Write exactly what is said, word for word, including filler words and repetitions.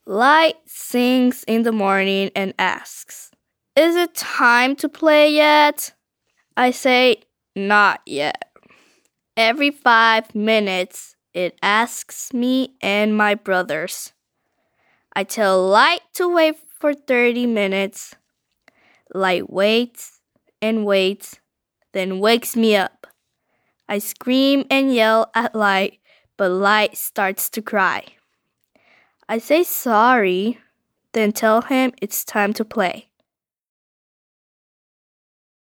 Light sings in the morning and asks, "Is it time to play yet?" I say, "Not yet." Every five minutes, it asks me and my brothers. I tell Light to wait for thirty minutes. Light waits and waits, then wakes me up. I scream and yell at Light, but Light starts to cry. I say sorry, then tell him it's time to play.